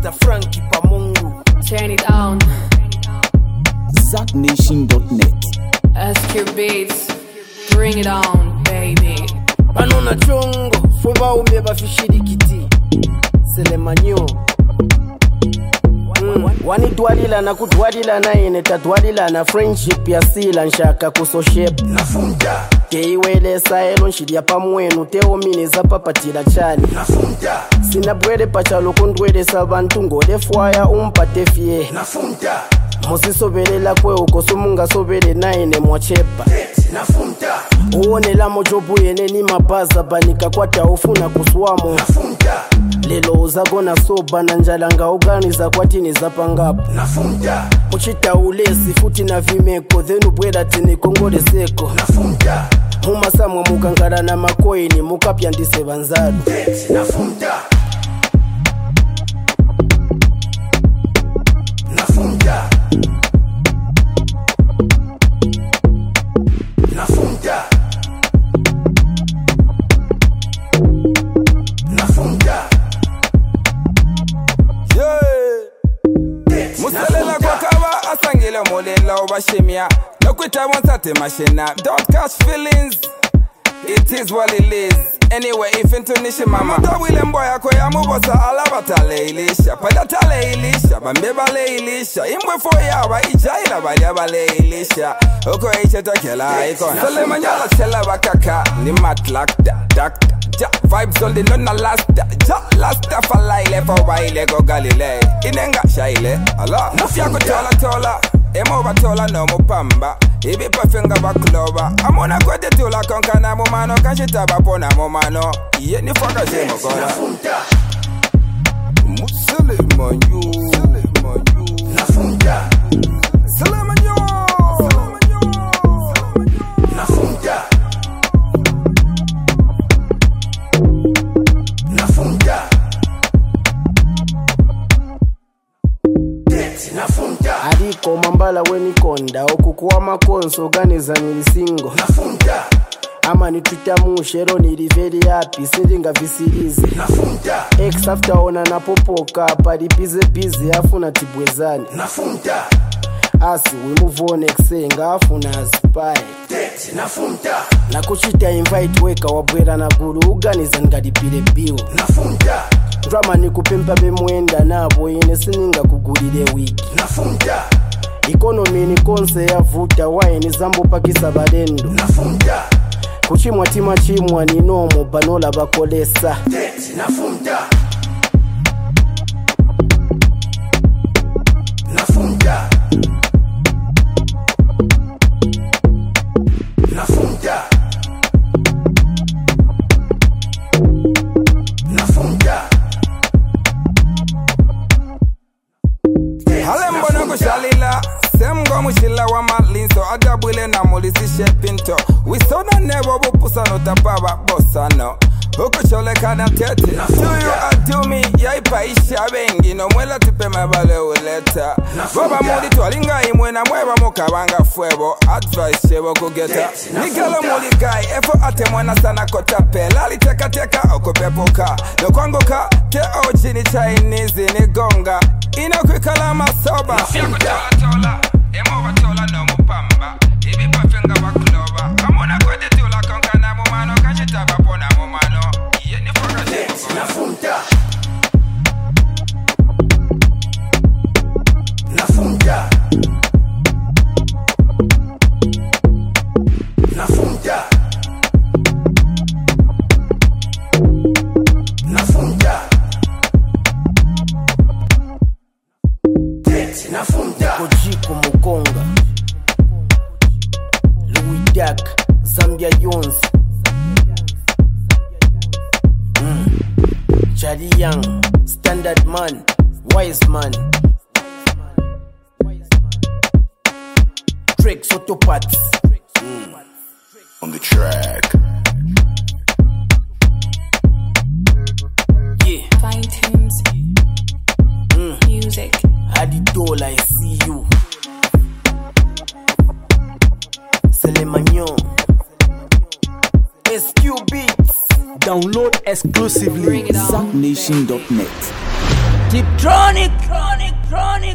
Mr. Frankie Pamungu. Turn it on. ZachNation.net. SQ Beats. Bring it on, baby. Banona chongo, fuba umye bafishirikiti. Selemanyo. Wanidwalila na kudwalila na ine tadwalila na friendship ya sila nshaka kusoshep Nafunda Keiwele saelo nshidia pamwenu teo mine za papatila chani Nafunda Sina bwede pachalo kundwede sabantu ngode fwaya umpate fie Nafunda Musisobelela kwe ukosumunga sobele na ine mwachepa Nafunda Uonela mojobu yene ni mabaza banika kwa taufuna kuswamo Nafunda Lelo uzagona soba na njalanga uganiza kwa tini za pangapo Nafunda Muchita ulesi futi na vimeko Thenu bweda tini kongole seko Nafunda Mumasa mwa mukangara na makoini mukapya ndise banzaru Nafunda Nafunda Nafunda Nafunda Musalela kwa kawa asangile molela obashimia Nokwita wansate mashina Don't catch feelings It is what it is Anyway, if into nishi mama Tawile mboya kwa ya mubosa alaba tale ilisha Pada tale ilisha, bambe bale ilisha Imwe foya wa ijaila balia bale ilisha Oko iche takela ikona Salema nyala chela bakaka Ni matlak da ja vibes on the nona lasta ja lasta falaile for baile go galile Inenga shaile ala Mufya kutola Emo batola no mupamba Ibi pafenga bakloba Amona kwete tula konkana mumano Kanshita bapona mumano Iye ni faka zemo kola Muselemanyo Nafunda Selemanyo Nafunda Nafunda Nafunda Aliko mambala wenikonda Okukuwa makonso ganiza nilisingo Nafunda Ama ni Twitter mushero niliveli happy Sindinga visilize Nafunda Ex after ona napopoka Pari bize afuna tibwezani Nafunda Asi we move on exenga afuna aspire Nafunda Na kuchita invite weka wabwera na guru Uganiza ngadipile bill Nafunda Drama ni kupempa bemwenda nabo Ine sininga kugulile wiki Nafunda Economy ni konse ya vuta Wae zambo pakisa balendo Nafunda Kuchimwa tima chimwa ni nomo Banola bakolesa Nafunda Nafunda Nafunda Nafunda Halembo na kushalila Semgo mushila wa malinso Adabwile na mulisi shepinto Wisona nebo bupusa no tapaba bosano Huko chole kana tete Do you adu me Yaipa isha bengi No mwela tipe mebale uleta Baba muli twalinga imwe na mweba mukabanga fuebo Advice shebo kugeta Nikalo muli kai Efo ate mwena sana kotape Lali teka teka oko pepoka No kwangu ka Te ochini Chinese ni gonga Ina kwikala masoba Mafia kutola Emo watola no mupamba Ibi pafenga wakuloba Amona kwede tula konkana mumano Kanshita bapona mumano Iye ni faka zemo Nafunda Nafunda Nafunda Nafunda Nafunda Kojiko Mukonga Louis Dak Zambia Jones Charlie Young Standard Man Wise Man Drake Sotopaths On the track Yeah Fine tunes. Music. Adidola I see you Selemanyo SQ Beats Download exclusively Bring it on, ZachNation.net. Tiptronic.